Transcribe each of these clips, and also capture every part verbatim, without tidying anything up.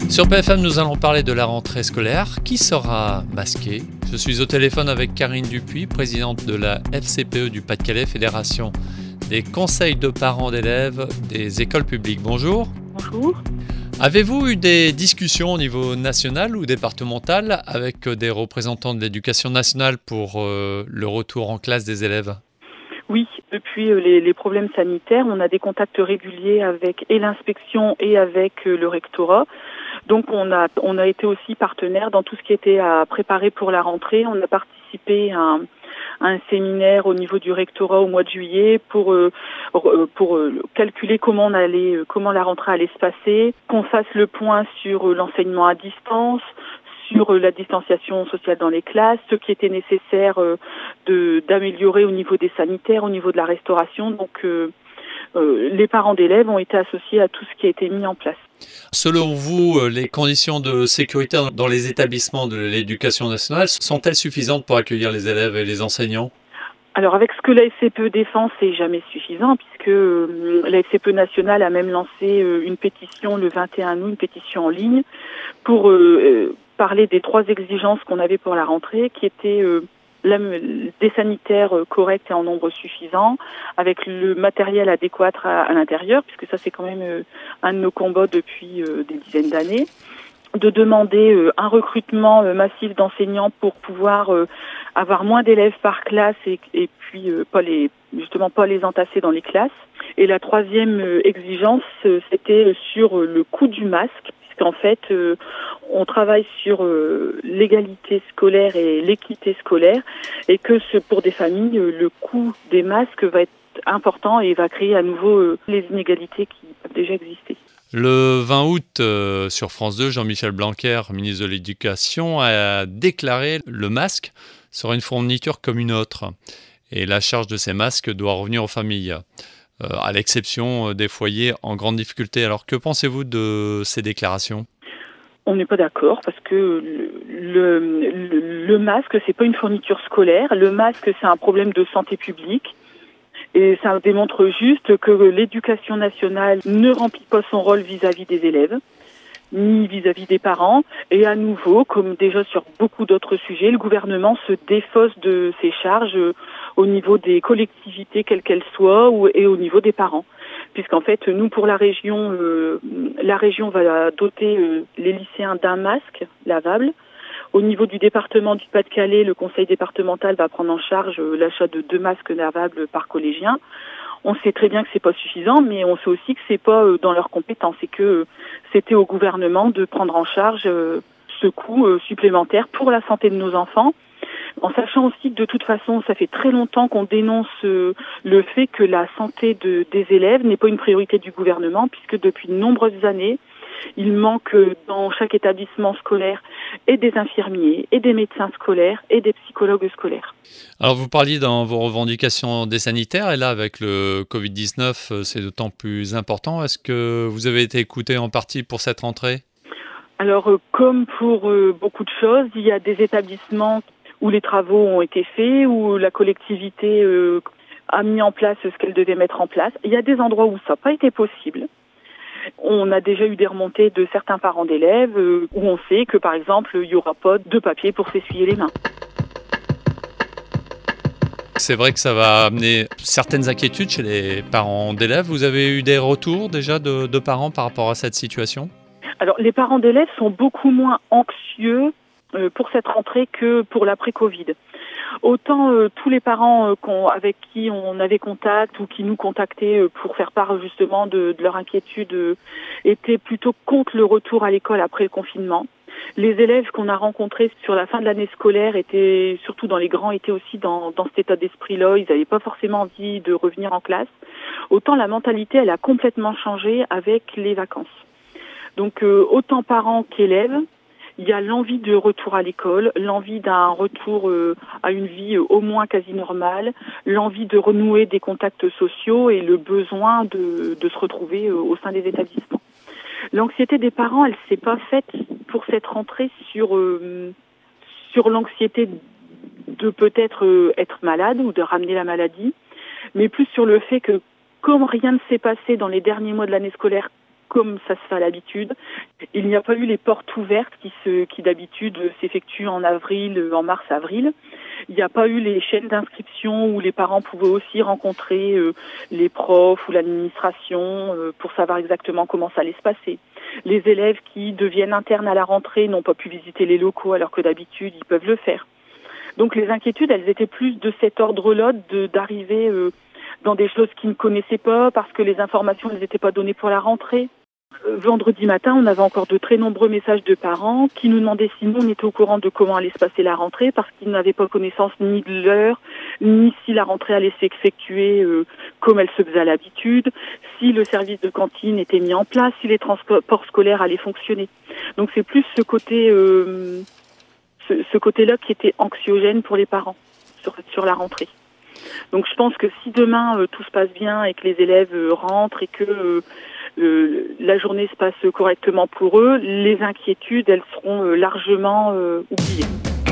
Sur P F M, nous allons parler de la rentrée scolaire. Qui sera masqué? Je suis au téléphone avec Karine Dupuis, présidente de la F C P E du Pas-de-Calais, Fédération des conseils de parents d'élèves des écoles publiques. Bonjour. Bonjour. Avez-vous eu des discussions au niveau national ou départemental avec des représentants de l'éducation nationale pour euh, le retour en classe des élèves? Oui, depuis les, les problèmes sanitaires, on a des contacts réguliers avec et l'inspection et avec le rectorat. Donc on a on a été aussi partenaire dans tout ce qui était à préparer pour la rentrée. On a participé à un, à un séminaire au niveau du rectorat au mois de juillet pour euh, pour euh, calculer comment on allait comment la rentrée allait se passer, qu'on fasse le point sur l'enseignement à distance, sur la distanciation sociale dans les classes, ce qui était nécessaire de d'améliorer au niveau des sanitaires, au niveau de la restauration. Donc euh, euh, les parents d'élèves ont été associés à tout ce qui a été mis en place. Selon vous, les conditions de sécurité dans les établissements de l'éducation nationale sont-elles suffisantes pour accueillir les élèves et les enseignants? Alors avec ce que la F C P E défend, c'est jamais suffisant puisque euh, la F C P E nationale a même lancé euh, une pétition le vingt et un août, une pétition en ligne pour euh, parler des trois exigences qu'on avait pour la rentrée, qui étaient euh, la, des sanitaires corrects et en nombre suffisant, avec le matériel adéquat à, à l'intérieur, puisque ça c'est quand même euh, un de nos combats depuis euh, des dizaines d'années, de demander euh, un recrutement euh, massif d'enseignants pour pouvoir euh, avoir moins d'élèves par classe et, et puis euh, pas les justement pas les entasser dans les classes. Et la troisième euh, exigence, euh, c'était sur euh, le coût du masque. En fait, euh, on travaille sur euh, l'égalité scolaire et l'équité scolaire, et que ce, pour des familles, euh, le coût des masques va être important et va créer à nouveau euh, les inégalités qui peuvent déjà exister. Le vingt août, euh, sur France deux, Jean-Michel Blanquer, ministre de l'Éducation, a déclaré le masque sera une fourniture comme une autre, et la charge de ces masques doit revenir aux familles. Euh, à l'exception des foyers en grande difficulté. Alors, que pensez-vous de ces déclarations? On n'est pas d'accord parce que le, le, le masque, c'est pas une fourniture scolaire. Le masque, c'est un problème de santé publique. Et ça démontre juste que l'éducation nationale ne remplit pas son rôle vis-à-vis des élèves, ni vis-à-vis des parents. Et à nouveau, comme déjà sur beaucoup d'autres sujets, le gouvernement se défausse de ses charges au niveau des collectivités, quelles qu'elles soient, ou, et au niveau des parents. Puisqu'en fait, nous, pour la région, euh, la région va doter euh, les lycéens d'un masque lavable. Au niveau du département du Pas-de-Calais, le conseil départemental va prendre en charge euh, l'achat de deux masques lavables par collégien. On sait très bien que c'est pas suffisant, mais on sait aussi que c'est pas euh, dans leurs compétences et que euh, c'était au gouvernement de prendre en charge euh, ce coût euh, supplémentaire pour la santé de nos enfants. En sachant aussi que de toute façon, ça fait très longtemps qu'on dénonce euh, le fait que la santé de, des élèves n'est pas une priorité du gouvernement, puisque depuis de nombreuses années, il manque dans chaque établissement scolaire et des infirmiers, et des médecins scolaires, et des psychologues scolaires. Alors vous parliez dans vos revendications des sanitaires, et là avec le covid dix-neuf, c'est d'autant plus important. Est-ce que vous avez été écouté en partie pour cette rentrée? Alors euh, comme pour euh, beaucoup de choses, il y a des établissements où les travaux ont été faits, où la collectivité euh, a mis en place ce qu'elle devait mettre en place. Il y a des endroits où ça n'a pas été possible. On a déjà eu des remontées de certains parents d'élèves euh, où on sait que, par exemple, il n'y aura pas de papier pour s'essuyer les mains. C'est vrai que ça va amener certaines inquiétudes chez les parents d'élèves. Vous avez eu des retours déjà de, de parents par rapport à cette situation? Alors, les parents d'élèves sont beaucoup moins anxieux euh, pour cette rentrée que pour l'après-Covid. Autant euh, tous les parents euh, qu'on, avec qui on avait contact ou qui nous contactaient euh, pour faire part justement de, de leur inquiétude euh, étaient plutôt contre le retour à l'école après le confinement. Les élèves qu'on a rencontrés sur la fin de l'année scolaire étaient, surtout dans les grands, étaient aussi dans, dans cet état d'esprit-là. Ils n'avaient pas forcément envie de revenir en classe. Autant la mentalité, elle a complètement changé avec les vacances. Donc euh, autant parents qu'élèves, il y a l'envie de retour à l'école, l'envie d'un retour euh, à une vie euh, au moins quasi normale, l'envie de renouer des contacts sociaux et le besoin de, de se retrouver euh, au sein des établissements. L'anxiété des parents, elle s'est pas faite pour cette rentrée sur euh, sur l'anxiété de peut-être euh, être malade ou de ramener la maladie, mais plus sur le fait que comme rien ne s'est passé dans les derniers mois de l'année scolaire comme ça se fait à l'habitude. Il n'y a pas eu les portes ouvertes qui, se, qui d'habitude s'effectuent en avril, en mars-avril. Il n'y a pas eu les chaînes d'inscription où les parents pouvaient aussi rencontrer euh, les profs ou l'administration euh, pour savoir exactement comment ça allait se passer. Les élèves qui deviennent internes à la rentrée n'ont pas pu visiter les locaux alors que d'habitude ils peuvent le faire. Donc les inquiétudes, elles étaient plus de cet ordre-là, de, d'arriver euh, dans des choses qu'ils ne connaissaient pas parce que les informations n'étaient pas données pour la rentrée. Euh, vendredi matin, on avait encore de très nombreux messages de parents qui nous demandaient si nous on était au courant de comment allait se passer la rentrée parce qu'ils n'avaient pas connaissance ni de l'heure, ni si la rentrée allait s'effectuer euh, comme elle se faisait à l'habitude, si le service de cantine était mis en place, si les transports scolaires allaient fonctionner. Donc c'est plus ce côté... Euh, ce côté-là qui était anxiogène pour les parents sur, sur la rentrée. Donc je pense que si demain euh, tout se passe bien et que les élèves euh, rentrent et que euh, euh, la journée se passe correctement pour eux, les inquiétudes, elles seront euh, largement euh, oubliées.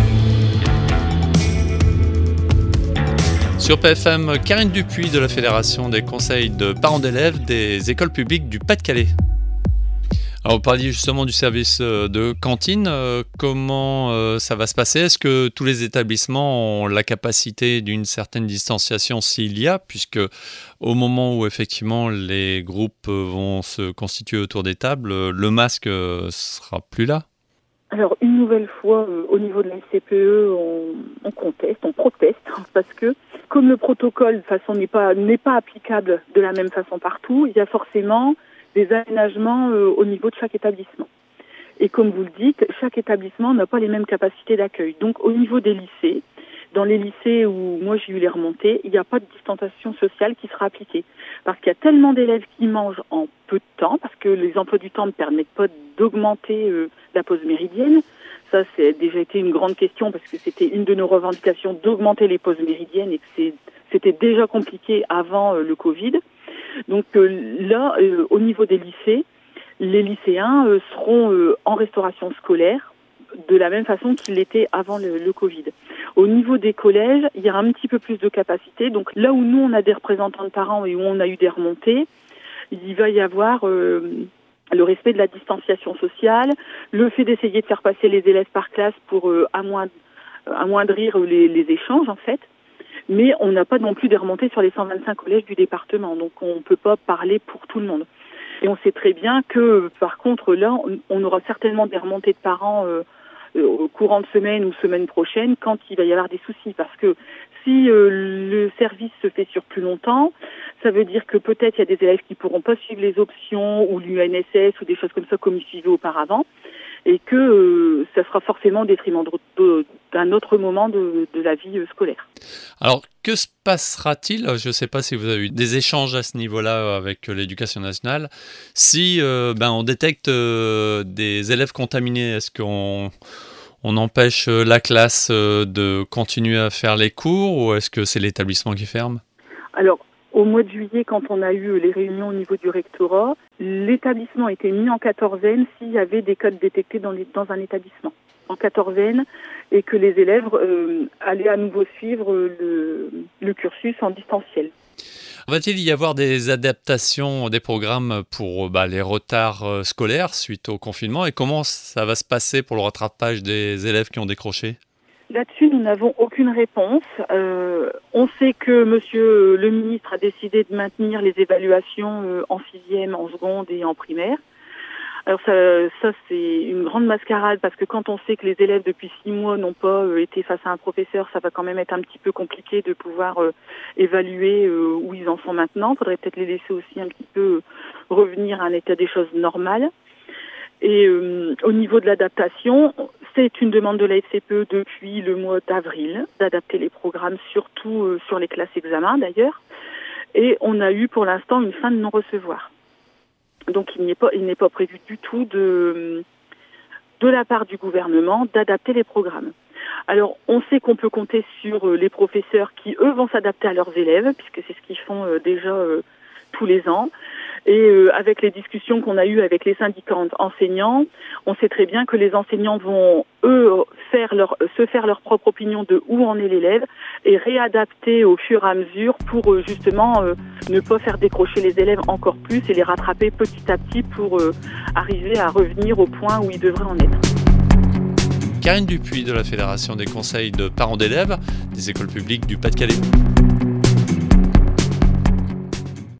Sur P F M, Karine Dupuis de la Fédération des conseils de parents d'élèves des écoles publiques du Pas-de-Calais. Alors, vous parliez justement du service de cantine. Euh, comment euh, ça va se passer ? Est-ce que tous les établissements ont la capacité d'une certaine distanciation s'il y a, puisque au moment où effectivement les groupes vont se constituer autour des tables, le masque sera plus là ? Alors, une nouvelle fois, euh, au niveau de la F C P E, on, on conteste, on proteste, parce que comme le protocole, de toute façon, n'est pas, n'est pas applicable de la même façon partout, il y a forcément des aménagements euh, au niveau de chaque établissement. Et comme vous le dites, chaque établissement n'a pas les mêmes capacités d'accueil. Donc au niveau des lycées, dans les lycées où moi j'ai eu les remontées, il n'y a pas de distanciation sociale qui sera appliquée. Parce qu'il y a tellement d'élèves qui mangent en peu de temps, parce que les emplois du temps ne permettent pas d'augmenter euh, la pause méridienne. Ça, c'est déjà été une grande question, parce que c'était une de nos revendications d'augmenter les pauses méridiennes et que c'est, c'était déjà compliqué avant euh, le Covid. Donc euh, là, euh, au niveau des lycées, les lycéens euh, seront euh, en restauration scolaire de la même façon qu'ils l'étaient avant le, le Covid. Au niveau des collèges, il y a un petit peu plus de capacité. Donc là où nous, on a des représentants de parents et où on a eu des remontées, il va y avoir euh, le respect de la distanciation sociale, le fait d'essayer de faire passer les élèves par classe pour euh, amoindrir, amoindrir les, les échanges, en fait. Mais on n'a pas non plus des remontées sur les cent vingt-cinq collèges du département, donc on ne peut pas parler pour tout le monde. Et on sait très bien que, par contre, là, on aura certainement des remontées de parents euh, au courant de semaine ou semaine prochaine quand il va y avoir des soucis. Parce que si euh, le service se fait sur plus longtemps, ça veut dire que peut-être il y a des élèves qui ne pourront pas suivre les options ou l'U N S S ou des choses comme ça comme ils suivaient auparavant. Et que euh, ça sera forcément au détriment de, de, d'un autre moment de, de la vie scolaire. Alors, que se passera-t-il ? Je ne sais pas si vous avez eu des échanges à ce niveau-là avec l'Éducation nationale. Si euh, ben, on détecte euh, des élèves contaminés, est-ce qu'on on empêche la classe de continuer à faire les cours ou est-ce que c'est l'établissement qui ferme ? Alors, au mois de juillet, quand on a eu les réunions au niveau du rectorat, l'établissement était mis en quatorzaine s'il y avait des cas détectés dans, les, dans un établissement. En quatorzaine, et que les élèves euh, allaient à nouveau suivre le, le cursus en distanciel. Va-t-il y avoir des adaptations des programmes pour bah, les retards euh, scolaires suite au confinement et comment ça va se passer pour le rattrapage des élèves qui ont décroché ? Là-dessus, nous n'avons aucune réponse. Euh, on sait que Monsieur le ministre a décidé de maintenir les évaluations euh, en sixième, en seconde et en primaire. Alors ça, ça c'est une grande mascarade parce que quand on sait que les élèves depuis six mois n'ont pas euh, été face à un professeur, ça va quand même être un petit peu compliqué de pouvoir euh, évaluer euh, où ils en sont maintenant. Il faudrait peut-être les laisser aussi un petit peu revenir à un état des choses normal. Et euh, au niveau de l'adaptation, c'est une demande de la F C P E depuis le mois d'avril, d'adapter les programmes, surtout euh, sur les classes examens d'ailleurs. Et on a eu pour l'instant une fin de non-recevoir. Donc il n'est pas, il n'est pas prévu du tout de, de la part du gouvernement d'adapter les programmes. Alors on sait qu'on peut compter sur les professeurs qui, eux, vont s'adapter à leurs élèves, puisque c'est ce qu'ils font euh, déjà euh, tous les ans. Et euh, avec les discussions qu'on a eues avec les syndicats enseignants, on sait très bien que les enseignants vont, eux, faire leur, se faire leur propre opinion de où en est l'élève et réadapter au fur et à mesure pour euh, justement euh, ne pas faire décrocher les élèves encore plus et les rattraper petit à petit pour euh, arriver à revenir au point où ils devraient en être. Karine Dupuis de la Fédération des conseils de parents d'élèves des écoles publiques du Pas-de-Calais.